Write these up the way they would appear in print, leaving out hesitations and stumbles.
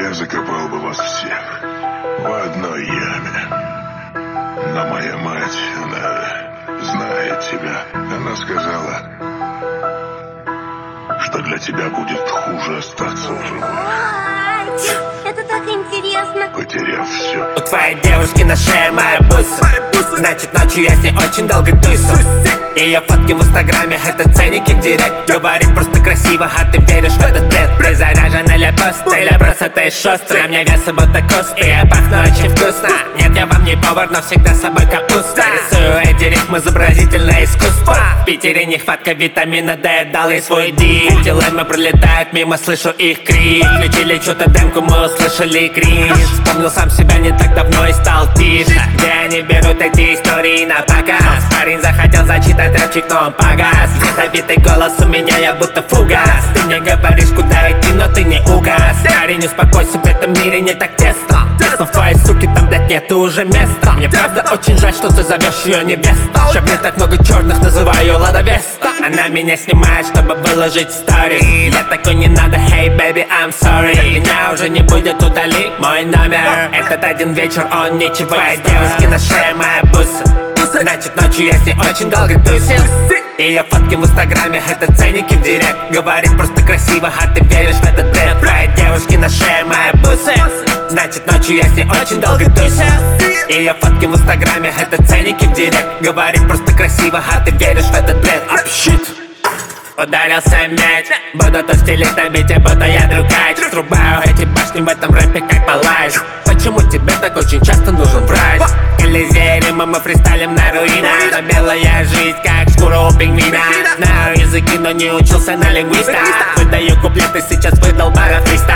Я закопал бы вас всех в одной яме. Но моя мать, она знает тебя. Она сказала, что для тебя будет хуже остаться в живых, Это так интересно. потеряв все. У твоей девушки на шее моя буса. Значит, ночью я с ней очень долго тусу. Ее фотки в инстаграме — это ценники в директ. Говорит просто красиво, а ты веришь в этот бред. Ты заряжена для поста или просто ты шустрый. На мне весы будто кусты, я пахну очень вкусно. Нет, я вам не повар, но всегда с собой капуста. Рисую эти рифмы, изобразительное искусство. В Питере нехватка витамина D, я дал ей свой дик. Делами пролетают мимо, слышу их крик. Включили что-то демку, мы услышали кринж. Вспомнил сам себя не так давно и стал тише. Где они берут эти истории на показ? Парень захотел зачитать рэпчик, но он погас. Ядовитый голос у меня, я будто фугас. Ты мне говоришь, куда идти, но ты не угас. Парень, успокойся, в этом мире не так тесно. Тесно в твоей суке, там, блядь, нету уже места. Мне правда очень жаль, что ты зовешь ее невестой. Чтоб не так много черных, называю ее Лада Веста. Она меня снимает, чтобы выложить в сторис. Я такой, не надо, hey baby, I'm sorry. Меня уже не будет, удали мой номер. Этот один вечер, он ничего. Твоей девушки на шее моя буса. Значит, ночью я с ней очень долго тусил. Ее фотки в инстаграме — это ценники в директ. Говорит просто красиво, а ты веришь в этот бред. Твоей девушки на шее моя буса. Значит, ночью я с ней очень долго тусил. Ее фотки в инстаграме — это ценники в директ. Говорит просто красиво, а ты веришь в этот бред. Щит. Ударился мяч, буду то стилист, а бить, буду я другач. Срубаю эти башни в этом рэпе как палач. Почему тебе так очень часто нужен врач? Элизей, мы фристайлим на руинах. Но белая жизнь, как шкура у пингвина. Знаю языки, но не учился на лингвиста. Выдаю куплеты, сейчас выдал бара фриста.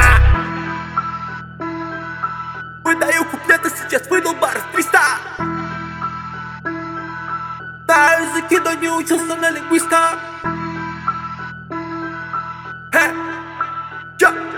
Выдаю куплеты, сейчас выдал бар 300. Знаю языки, но не учился на лингвиста. Hey, yo.